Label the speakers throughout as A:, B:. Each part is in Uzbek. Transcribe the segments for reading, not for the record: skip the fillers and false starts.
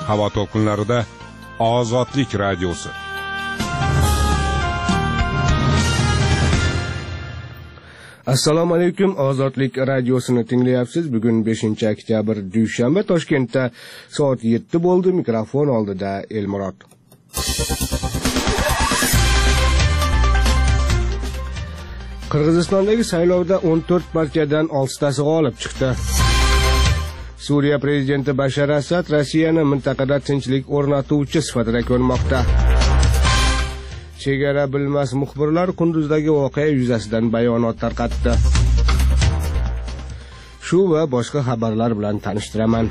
A: havo to'lqinlarida Ozodlik radiosi.
B: Assalomu alaykum, Ozodlik radiosini tinglayapsiz. Bugun 5-oktyabr dushanba, Toshkentda soat 7 bo'ldi. Mikrofon oldida Elmurod. Qirg'izistondagi saylovda 14 partiyadan 6tasi g'olib chiqdi. Suriya prezidenti Bashar Asad Rossiyani mintaqada tinchlik o'rnatuvchi sifatida ko'rmoqda. Chegara bilmas muxbirlar Qunduzdagi voqea yuzasidan bayonot tarqatdi. Shu va boshqa xabarlar bilan tanishtiraman.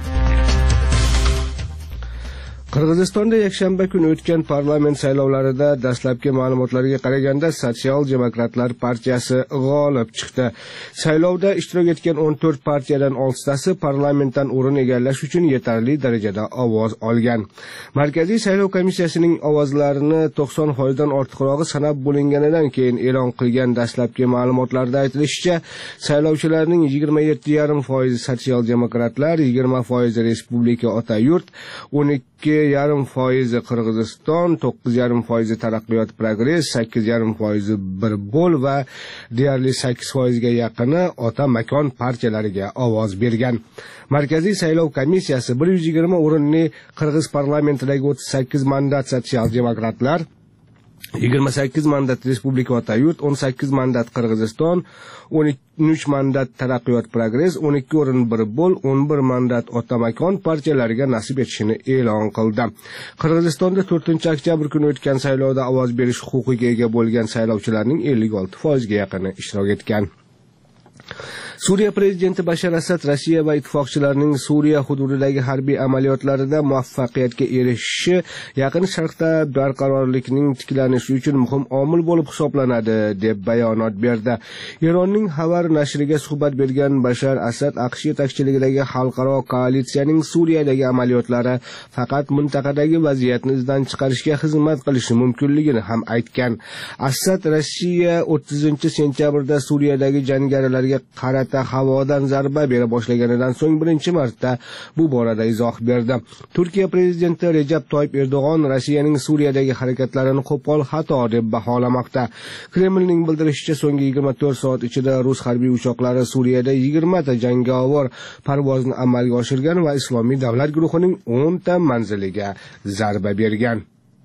B: Qirg'izistonda yakshanba kuni o'tgan parlament saylovlarida dastlabki ma'lumotlarga qaraganda Sotsial-demokratlar partiyasi g'olib chiqdi. Saylovda ishtirok etgan 14 partiyadan 6tasi parlamentdan o'rin egallash uchun yetarli darajada ovoz olgan. Markaziy saylov komissiyasining ovozlarini 90% dan ortiqrog'i sanab bo'linganidan keyin e'lon qilgan dastlabki ma'lumotlarda aytilishicha, saylovchilarning 27,5% sotsial-demokratlar, 20% Respublika Ota yurt, 12,5% Qirg'iziston, 9,5% Taraqqiyot Progress, 8,5% Bir bo'l va deyarli 8% ga yaqini Ota makon partiyalariga ovoz bergan. Markaziy saylov komissiyasi 120 o'rinli Qirg'iz parlamentidagi 38 mandat sotsial-demokratlar, 28 mandat Respublika Ota yurt, 18 mandat Qirg'iziston, 13 mandat Taraqqiyot Progress, 12 o'rin Bir bo'l, 11 mandat Ota makon partiyalariga nasib etishini e'lon qildi. Qirg'izistonda 4-oktyabr kuni o'tgan saylovda ovoz berish huquqiga ega bo'lgan saylovchilarning 56% ga yaqini ishtirok etgan. Suriya prezidenti Bashar Asad Rossiya va ittifoqchilarining Suriya hududidagi harbiy amaliyotlarida muvaffaqiyatga erishishi Yaqin Sharqda barqarorlikning tiklanishi uchun muhim omil bo'lib hisoblanadi deb bayonot berdi. Eronning Xabar nashriga suhbat bergan Bashar Asad AQSh yetakchiligidagi xalqaro koalitsiyaning Suriyadagi amaliyotlari faqat mintaqadagi vaziyatni izdan chiqarishga xizmat qilishi mumkinligini ham aytgan. Asad Rossiya 30-sentyabrda Suriyadagi jangarilarga qarata havodan zarba bera boshlaganidan so'ng birinchi marta bu borada izoh berdi. Turkiya prezidenti Recep Tayyip Erdo'g'on Rossiyaning Suriyadagi harakatlarini qo'pol xato deb baholamoqda. Kremlning bildirishicha, so'nggi 24 soat ichida rus harbiy uchoqlari Suriyada 20 ta jangovar parvozni amalga oshirgan va Islomiy davlat guruhining 10 ta manziliga zarba bergan.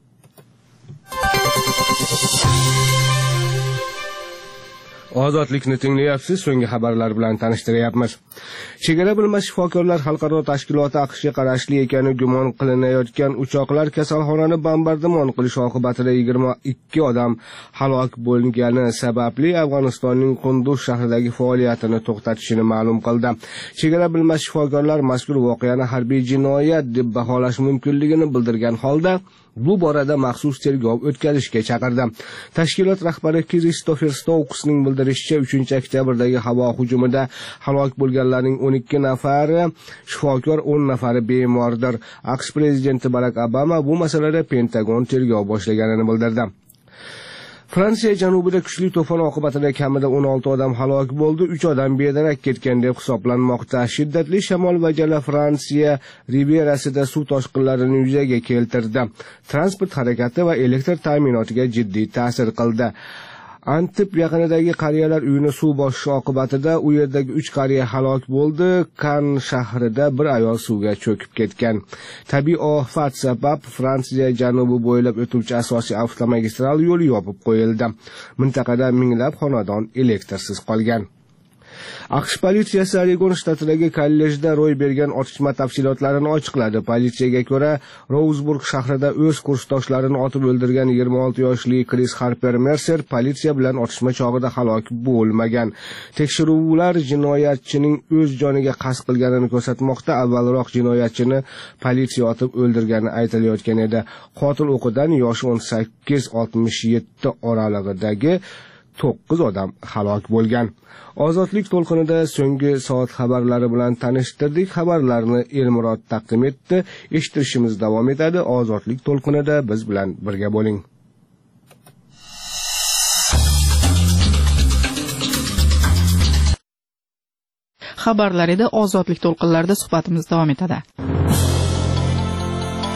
B: Ozodlikni tinglayapsiz, so'nggi xabarlar bilan tanishtiryapmiz. Chegara bilmas shifokorlar xalqaro tashkiloti AQShga qarashli ekani gumon qilinayotgan uchoqlar kasalxonani bombardimon qilish oqibatida 22 odam halok bo'lgani sababli Afg'onistonning Qunduz shahridagi faoliyatini to'xtatishini ma'lum qildi. Chegara bilmas shifokorlar mazkur voqeani harbiy jinoyat deb baholash mumkinligini bildirgan holda bu borada maxsus tergov o'tkazishga chaqirdi. Tashkilot rahbari Kristofer Stokesning bildirishicha, 3-oktyabrdagi havo hujumida halok bo'lganlarning 12 nafari shifokor, 10 nafari bemordir. AQSh prezidenti Barack Obama bu masalada Pentagon tergov boshlaganini bildirdi. Fransiya janubida kuchli to'fon oqibatida kamida 16 odam halok bo'ldi, 3 odam bedarak ketgan deb hisoblanmoqda. Shiddatli shamol va jala Fransiya rivierasida suv toshqinlarini yuzaga keltirdi. Transport harakati va elektr ta'minotiga jiddiy ta'sir qildi. Antib yaqinidagi qariyalar uyini suv bosishi oqibatida u yerdagi 3 qariya halok bo'ldi. Kan shahrida bir ayol suvga cho'kib ketgan. Tabiiy ofat sabab Fransiya janubi bo'ylab o'tuvchi asosiy avtomagistral yo'li yopib qo'yildi. Mintaqada minglab xonadon elektrsiz qolgan. AQSh politsiyasi Oregon shtatidagi kollejda ro'y bergan otishma tafsilotlarini ochiqladi. Politsiyaga ko'ra, Rouzburg shahrida o'z kursdoshlarini otib o'ldirgan 26 yoshli Chris Harper Mercer politsiya bilan otishma chog'ida halok bo'lmagan. Tekshiruvlar jinoyatchining o'z joniga qasd qilganini ko'rsatmoqda. Avvalroq jinoyatchini politsiya otib o'ldirgani aytilayotgan edi. Qotil o'qidan yoshi 18-67 oralig'idagi 9 odam halok bo'lgan. Ozodlik to'lqinida so'nggi soat xabarlari bilan tanishtirdik. Xabarlarni Elmurod taqdim etdi. Eshitishimiz davom etadi. Ozodlik to'lqinida biz bilan birga bo'ling.
C: Xabarlar edi. Ozodlik to'lqinlarida suhbatimiz davom etadi.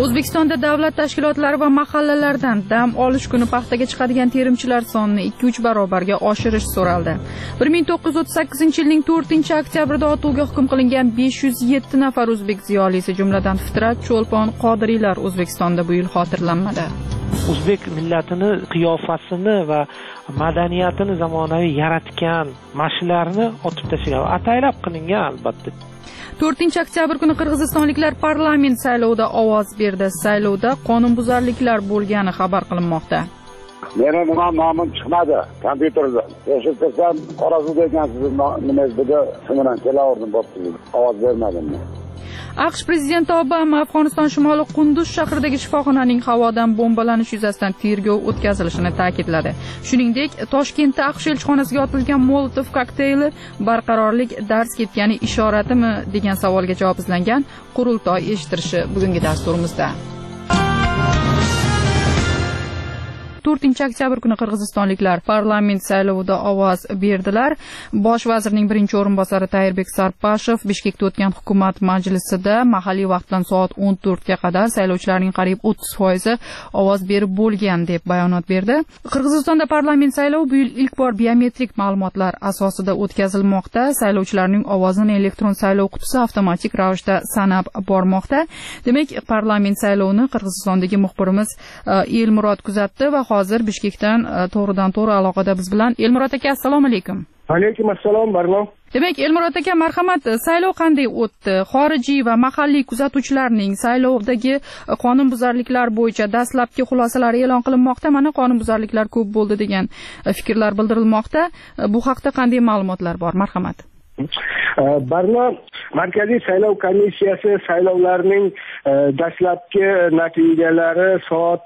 C: O'zbekistonda davlat tashkilotlari va mahallalardan dam olish kuni paxtaga chiqadigan terimchilar sonini 2-3 barobarga oshirish so'raldi. 1938-yilning 4-oktyabrida o'tuvga hukm qilingan 507 nafar o'zbek ziyolisi, jumladan Fitrat, Cho'lpon, Qodiriylar O'zbekistonda bu yil xotirlanmadi.
D: O'zbek millatini qiyofasini va madaniyatini zamonaviy yaratgan mashlarni otib tashlagan, ataylab qilingan albatta.
C: 4-oktyabr kuni qirg'izistonliklar parlament saylovida ovoz berdi. Saylovda qonunbuzarliklar bo'lgani xabar qilinmoqda.
E: Meni nomim chiqmadi kompyuterda. Eshitdim, Qorasuvda ekansiz, nima dedi, shu bilan kelaverdim, bo'pti. Ovoz bermadim.
C: AQSh prezidenti Obama Afg'oniston shimoli Qunduz shahridagi shifoxonaning havodan bombalanish yuzasidan tergov o'tkazilishini ta'kidladi. Shuningdek, Toshkentda AQSh elchixonasiga otilgan Molotov kokteyli barqarorlik dars ketgani ishoratimi degan savolga javob izlangan qurultoy eshittirishi bugungi dasturimizda. 4-oktyabr kuni qirg'izistonliklar parlament saylovida ovoz berdilar. Bosh vazirning birinchi o'rinbosari Tayrbek Sarpashev Bishkekda o'tgan hukumat majlisida mahalliy vaqt bilan soat 14 ga qadar saylovchilarning qariyb 30% ovoz berib bo'lgan deb bayonot berdi. Qirg'izistonda parlament saylovi bu yil ilk bor biometrik ma'lumotlar asosida o'tkazilmoqda. Saylovchilarning ovozini elektron saylov qutisi avtomatik ravishda sanab bormoqda. Demak, parlament saylovini Qirg'izistondagi muxbirimiz Elmurod kuzatdi va hozir Bishkekdan to'g'ridan-to'g'ri aloqada biz bilan. Elmurod aka, assalomu alaykum.
B: Alaykum assalom, Barno.
C: Demak, Elmurod aka, marhamat, saylov qanday o'tdi? Xorijiy va mahalliy kuzatuvchilarning saylovdagi qonunbuzarliklar bo'yicha dastlabki xulosalari e'lon qilinmoqda. Mana qonunbuzarliklar ko'p bo'ldi degan fikrlar bildirilmoqda. Bu haqda qanday ma'lumotlar bor? Marhamat.
F: Barno Markaziy saylov komissiyasi saylovlarning dastlabki natijalari soat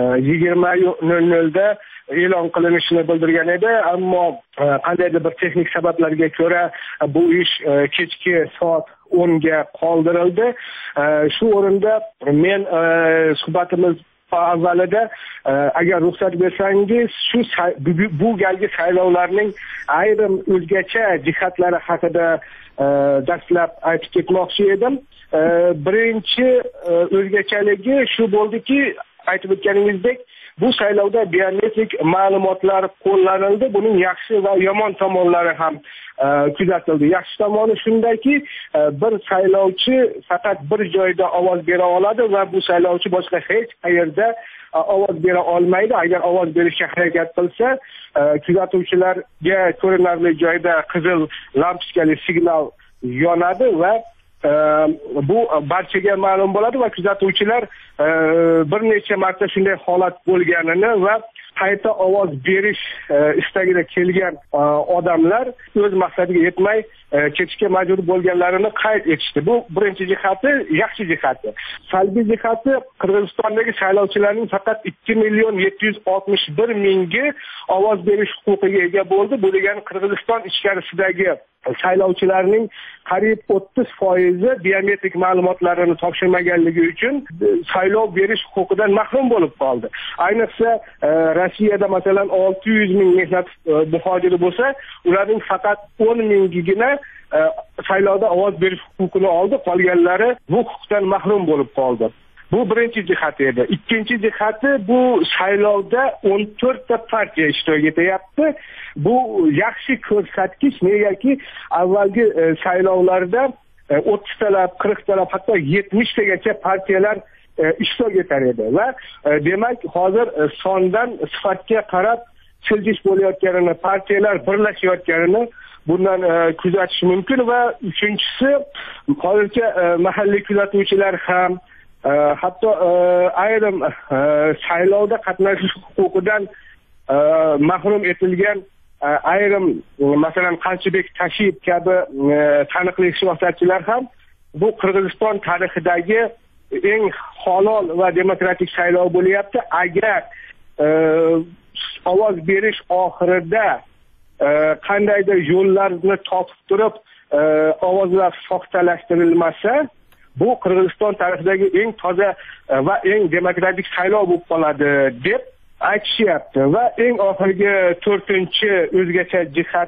F: 20:00 da e'lon qilinishini bildirgan edi, ammo qandaydir bir texnik sabablarga ko'ra bu ish kechki soat 10 ga qoldirildi. Shu o'rinda men suhbatimiz avvalida agar ruxsat bersangiz shu bu galgi saylovlarning ayrim o'zgacha jihatlari haqida dastlab aytib ketmoqchi edim. Birinchi o'zgachaligi shu bo'ldiki, aytib o'tganingizdek, bu saylovda biometrik ma'lumotlar qo'llanildi. Buning yaxshi va yomon tomonlari ham kuzatildi. Yaxshi tomoni shundaki, bir saylovchi faqat bir joyda ovoz bera oladi va bu saylovchi boshqa hech qayerda ovoz bera olmaydi. Agar ovoz berishga harakat qilsa, kuzatuvchilarga ko'rinarli joyda qizil lampochkali signal yonadi va bu barchaga ma'lum bo'ladi va kuzatuvchilar bir necha marta shunday holat bo'lganini va qayta ovoz berish istagida kelgan odamlar o'z maqsadiga yetmay ketishga majbur bo'lganlarini qayd etishdi. Bu birinchi jihati, yaxshi jihati. Salbiy jihati, Qirg'izistondagi saylovchilarning faqat 2.761.000 ovoz berish huquqiga ega bo'ldi. Bu degani Qirg'iziston ichkarisidagi saylovchilarning qariyb 30% biometrik ma'lumotlarini topshirmaganligi uchun saylov berish huquqidan mahrum bo'lib qoldi. Ayniqsa Rossiyada masalan 600.000 mehnat muhojiri bo'lsa, ularning faqat 10.000gina saylovda ovoz berish huquqini oldi, qolganlari bu huquqdan mahrum bo'lib qoldi. Bu birinchi jihati edi. Ikkinchi jihati, bu saylovda 14 ta partiya ishtirok etyapti. Bu yaxshi ko'rsatkich, negaki avvalgi saylovlarda 30 talab, 40 talab, hatto 70 tagacha partiyalar ishtirok etar edi va demak hozir sondan sifatga qarab siljish bo'layotganini, partiyalar birlashayotganini bundan kuzatish mumkin va uchinchisi, hozircha mahalliy kuzatuvchilar ham hatto ayrim saylovda qatnashish huquqidan mahrum etilgan ayrim masalan Qanchibek Tashiyev kabi taniqli siyosatchilar ham bu Qirg'iziston tarixidagi eng halol va demokratik saylov bo'lyapti. Agar ovoz berish oxirida qandaydir yo'llarni topib turib ovozlar soxtalashtirilmasa, bu Qirg'iziston tarixidagi eng toza va eng demokratik saylov bo'lib qoladi deb aytishyapti. Va eng oxirgi 4-o'zgacha jihat